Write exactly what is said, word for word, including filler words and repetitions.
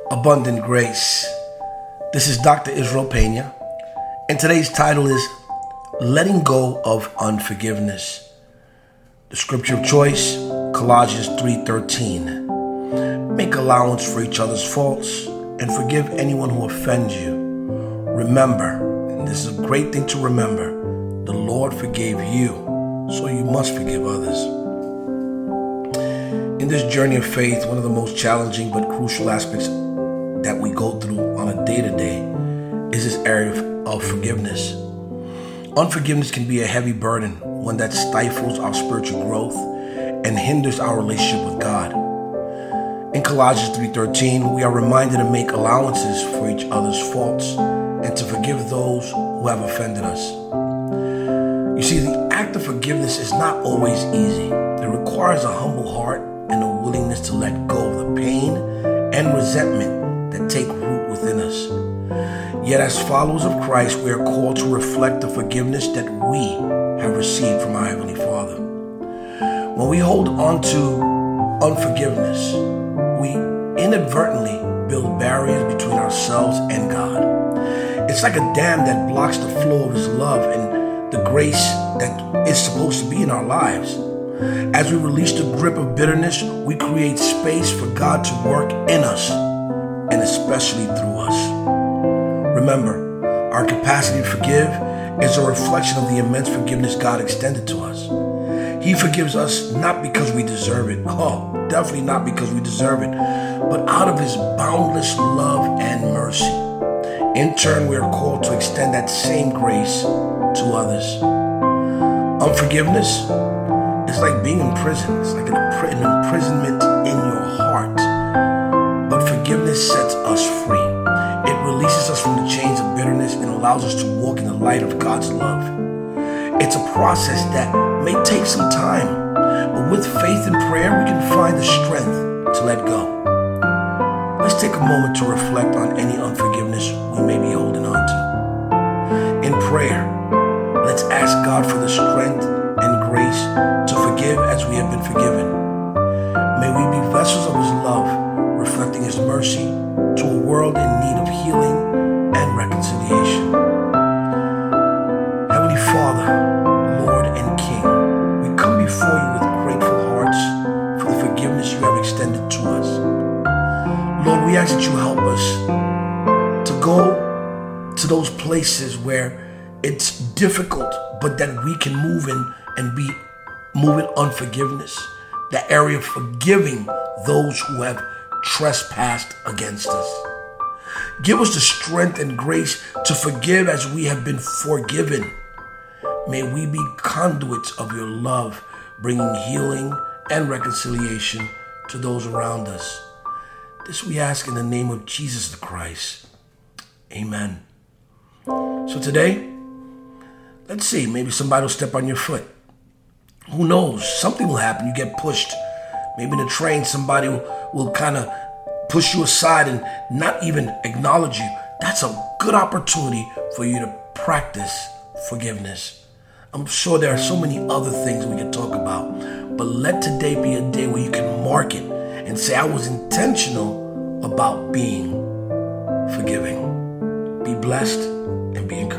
Abundant Grace. This is Doctor Israel Pena, and today's title is Letting Go of Unforgiveness. The scripture of choice, Colossians three thirteen. Make allowance for each other's faults and forgive anyone who offends you. Remember, and this is a great thing to remember, the Lord forgave you, so you must forgive others. In this journey of faith, one of the most challenging but crucial aspects that we go through on a day-to-day is this area of, of forgiveness. Unforgiveness can be a heavy burden, one that stifles our spiritual growth and hinders our relationship with God. In Colossians three thirteen, we are reminded to make allowances for each other's faults and to forgive those who have offended us. You see, the act of forgiveness is not always easy. It requires a humble heart and a willingness to let go of the pain and resentment that take root within us. Yet as followers of Christ, we are called to reflect the forgiveness that we have received from our Heavenly Father. When we hold on to unforgiveness, we inadvertently build barriers between ourselves and God. It's like a dam that blocks the flow of His love and the grace that is supposed to be in our lives. As we release the grip of bitterness, we create space for God to work in us, and especially through us. Remember, our capacity to forgive is a reflection of the immense forgiveness God extended to us. He forgives us not because we deserve it. Oh, definitely not because we deserve it, but out of His boundless love and mercy. In turn, we are called to extend that same grace to others. Unforgiveness is like being in prison. It's like an imprisonment in your heart. But forgiveness sets us free. It releases us from the chains of bitterness and allows us to walk in the light of God's love. It's a process that may take some time, but with faith and prayer, we can find the strength to let go. Let's take a moment to reflect on any unforgiveness we may be holding on to. In prayer, let's ask God for the strength and grace to forgive as we have been forgiven. May we be vessels of His love, reflecting His mercy to a world in need of healing and reconciliation. Heavenly Father, Lord and King, we come before you with grateful hearts for the forgiveness you have extended to us. Lord, we ask that you help us to go to those places where it's difficult, but that we can move in and be moving unforgiveness, the area of forgiving those who have trespassed against us. Give us the strength and grace to forgive as we have been forgiven. May we be conduits of your love, bringing healing and reconciliation to those around us. This we ask in the name of Jesus the Christ. Amen. So today, let's see, maybe somebody will step on your foot. Who knows? Something will happen. You get pushed. Maybe in the train, somebody will, will kind of push you aside and not even acknowledge you. That's a good opportunity for you to practice forgiveness. I'm sure there are so many other things we can talk about, but let today be a day where you can mark it and say, I was intentional about being forgiving. Be blessed and be encouraged.